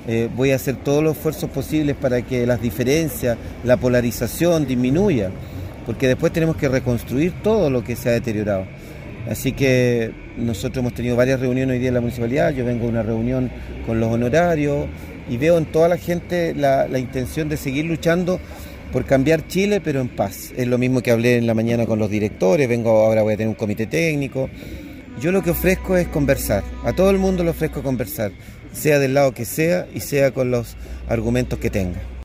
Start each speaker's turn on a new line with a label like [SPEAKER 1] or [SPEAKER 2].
[SPEAKER 1] voy a hacer todos los esfuerzos posibles para que las diferencias, la polarización disminuya, porque después tenemos que reconstruir todo lo que se ha deteriorado. Así que nosotros hemos tenido varias reuniones hoy día en la municipalidad. Yo vengo a una reunión con los honorarios y veo en toda la gente la intención de seguir luchando por cambiar Chile, pero en paz. Es lo mismo que hablé en la mañana con los directores. Ahora voy a tener un comité técnico. Yo lo que ofrezco es conversar. A todo el mundo le ofrezco conversar, sea del lado que sea y sea con los argumentos que tenga.